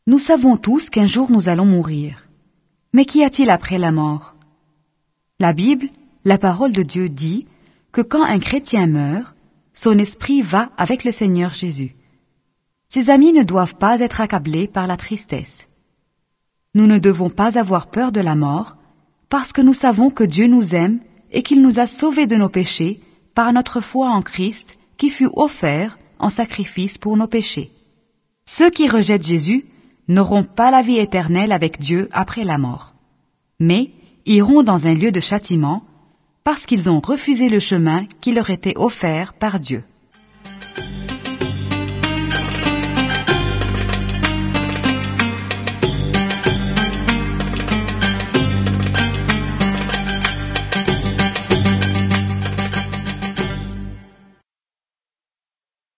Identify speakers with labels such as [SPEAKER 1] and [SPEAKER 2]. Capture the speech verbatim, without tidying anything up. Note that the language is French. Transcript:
[SPEAKER 1] Nous savons tous qu'un jour nous allons mourir. Mais qu'y a-t-il après la mort? La Bible, la parole de Dieu dit que quand un chrétien meurt, son esprit va avec le Seigneur Jésus. Ses amis ne doivent pas être accablés par la tristesse. Nous ne devons pas avoir peur de la mort parce que nous savons que Dieu nous aime et qu'il nous a sauvés de nos péchés par notre foi en Christ qui fut offert en sacrifice pour nos péchés. Ceux qui rejettent Jésus n'auront pas la vie éternelle avec Dieu après la mort, mais iront dans un lieu de châtiment parce qu'ils ont refusé le chemin qui leur était offert par Dieu.